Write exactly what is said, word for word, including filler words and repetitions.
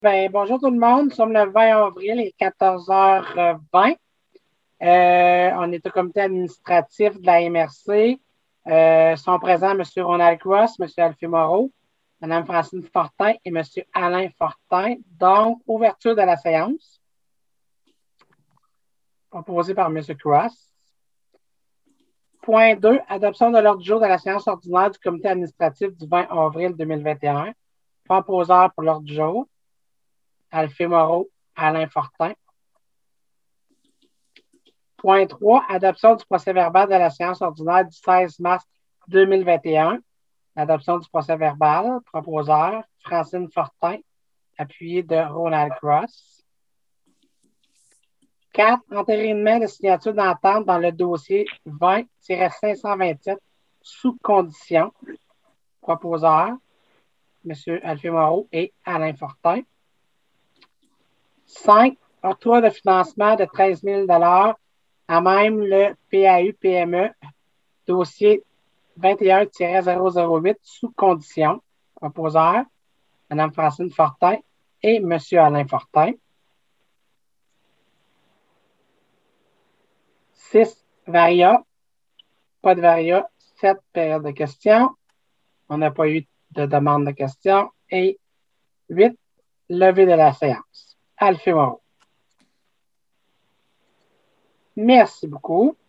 Ben, bonjour tout le monde. Nous sommes le vingt avril, il est quatorze heures vingt. Euh, on est au comité administratif de la M R C. Euh, sont présents M. Ronald Cross, M. Alphée Moreau, Mme Francine Fortin et M. Alain Fortin. Donc, ouverture de la séance, proposée par M. Cross. Point deux, adoption de l'ordre du jour de la séance ordinaire du comité administratif du vingt avril deux mille vingt et un. Proposeur pour l'ordre du jour, Alphée Moreau, Alain Fortin. Point trois, adoption du procès-verbal de la séance ordinaire du seize mars deux mille vingt et un. L'adoption du procès-verbal, proposeur, Francine Fortin, appuyé de Ronald Cross. quatre, entérinement de signature d'entente dans le dossier vingt cinq cent vingt-sept sous condition, proposeur, M. Alphée Moreau et Alain Fortin. cinq, octroi de financement de treize mille dollars à même le P A U P M E, dossier vingt et un zéro zéro huit sous condition, proposeur, Mme Francine Fortin et M. Alain Fortin. six, varia, pas de varia. sept, période de questions. On n'a pas eu de demande de questions. Et huit, levée de la séance. Alphée Moreau. Merci beaucoup.